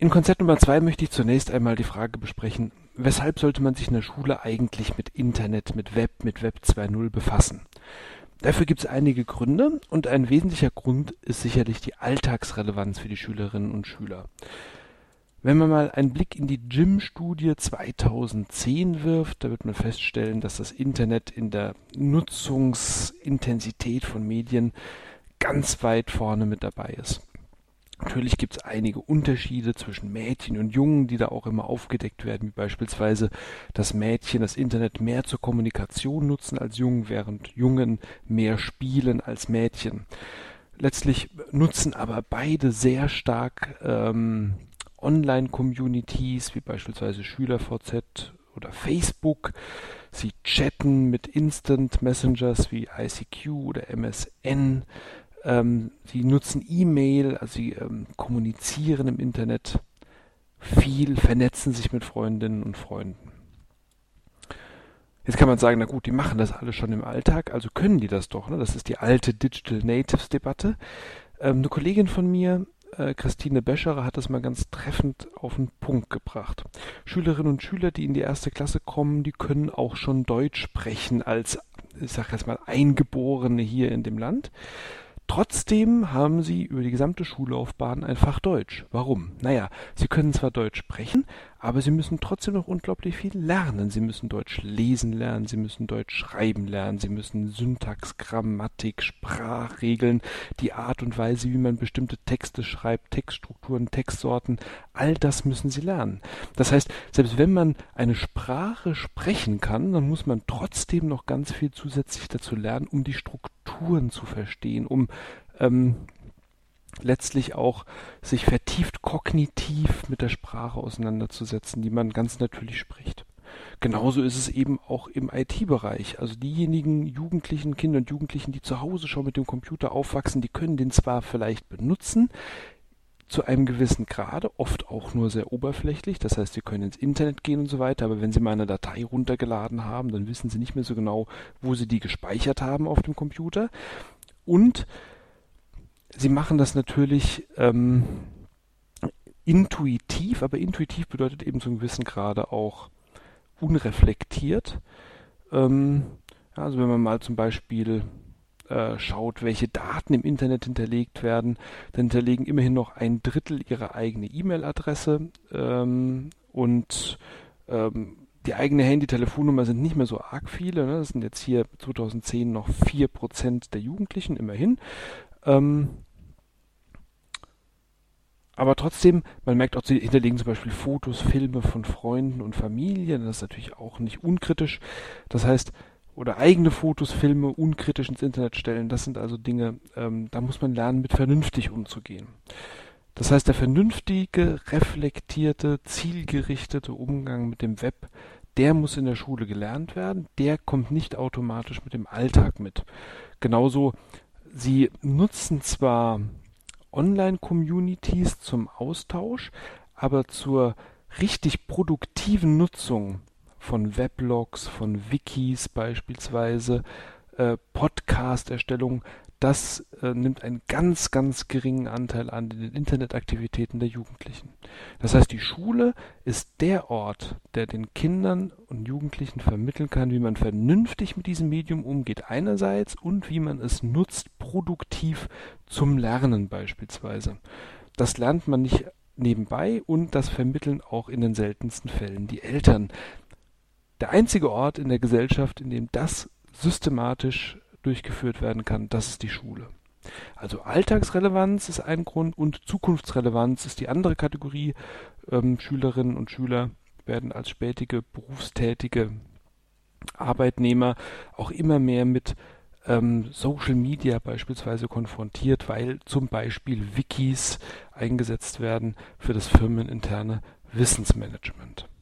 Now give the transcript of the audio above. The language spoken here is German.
In Konzept Nummer 2 möchte ich zunächst einmal die Frage besprechen, weshalb sollte man sich in der Schule eigentlich mit Internet, mit Web 2.0 befassen? Dafür gibt es einige Gründe und ein wesentlicher Grund ist sicherlich die Alltagsrelevanz für die Schülerinnen und Schüler. Wenn man mal einen Blick in die JIM-Studie 2010 wirft, da wird man feststellen, dass das Internet in der Nutzungsintensität von Medien ganz weit vorne mit dabei ist. Natürlich gibt es einige Unterschiede zwischen Mädchen und Jungen, die da auch immer aufgedeckt werden, wie beispielsweise, dass Mädchen das Internet mehr zur Kommunikation nutzen als Jungen, während Jungen mehr spielen als Mädchen. Letztlich nutzen aber beide sehr stark Online-Communities, wie beispielsweise SchülerVZ oder Facebook. Sie chatten mit Instant Messengers wie ICQ oder MSN. Sie nutzen E-Mail, also sie kommunizieren im Internet viel, vernetzen sich mit Freundinnen und Freunden. Jetzt kann man sagen, na gut, die machen das alle schon im Alltag, also können die das doch, ne? Das ist die alte Digital Natives Debatte. Eine Kollegin von mir, Christine Bescherer, hat das mal ganz treffend auf den Punkt gebracht. Schülerinnen und Schüler, die in die erste Klasse kommen, die können auch schon Deutsch sprechen als, ich sage jetzt mal, Eingeborene hier in dem Land. Trotzdem haben sie über die gesamte Schullaufbahn ein Fach Deutsch. Warum? Naja, sie können zwar Deutsch sprechen, aber sie müssen trotzdem noch unglaublich viel lernen. Sie müssen Deutsch lesen lernen, sie müssen Deutsch schreiben lernen, sie müssen Syntax, Grammatik, Sprachregeln, die Art und Weise, wie man bestimmte Texte schreibt, Textstrukturen, Textsorten, all das müssen sie lernen. Das heißt, selbst wenn man eine Sprache sprechen kann, dann muss man trotzdem noch ganz viel zusätzlich dazu lernen, um die Strukturen zu verstehen, um letztlich auch sich vertieft kognitiv mit der Sprache auseinanderzusetzen, die man ganz natürlich spricht. Genauso ist es eben auch im IT-Bereich. Also diejenigen Jugendlichen, Kinder und Jugendlichen, die zu Hause schon mit dem Computer aufwachsen, die können den zwar vielleicht benutzen, zu einem gewissen Grade, oft auch nur sehr oberflächlich, das heißt, sie können ins Internet gehen und so weiter, aber wenn sie mal eine Datei runtergeladen haben, dann wissen sie nicht mehr so genau, wo sie die gespeichert haben auf dem Computer. Und sie machen das natürlich intuitiv, aber intuitiv bedeutet eben zu einem gewissen Grade auch unreflektiert. Also wenn man mal zum Beispiel schaut, welche Daten im Internet hinterlegt werden, dann hinterlegen immerhin noch 1/3 ihre eigene E-Mail-Adresse und die eigene Handy-Telefonnummer sind nicht mehr so arg viele. Ne? Das sind jetzt hier 2010 noch 4% der Jugendlichen, immerhin. Aber trotzdem, man merkt auch, sie hinterlegen zum Beispiel Fotos, Filme von Freunden und Familien. Das ist natürlich auch nicht unkritisch. Das heißt, oder eigene Fotos, Filme unkritisch ins Internet stellen. Das sind also Dinge, da muss man lernen, mit vernünftig umzugehen. Das heißt, der vernünftige, reflektierte, zielgerichtete Umgang mit dem Web, der muss in der Schule gelernt werden. Der kommt nicht automatisch mit dem Alltag mit. Genauso, sie nutzen zwar Online-Communities zum Austausch, aber zur richtig produktiven Nutzung von Weblogs, von Wikis beispielsweise, Podcast-Erstellung, das nimmt einen ganz, ganz geringen Anteil an den Internetaktivitäten der Jugendlichen. Das heißt, die Schule ist der Ort, der den Kindern und Jugendlichen vermitteln kann, wie man vernünftig mit diesem Medium umgeht einerseits und wie man es nutzt, produktiv zum Lernen beispielsweise. Das lernt man nicht nebenbei und das vermitteln auch in den seltensten Fällen die Eltern. Der einzige Ort in der Gesellschaft, in dem das systematisch durchgeführt werden kann, das ist die Schule. Also Alltagsrelevanz ist ein Grund und Zukunftsrelevanz ist die andere Kategorie. Schülerinnen und Schüler werden als spätige berufstätige Arbeitnehmer auch immer mehr mit Social Media beispielsweise konfrontiert, weil zum Beispiel Wikis eingesetzt werden für das firmeninterne Wissensmanagement.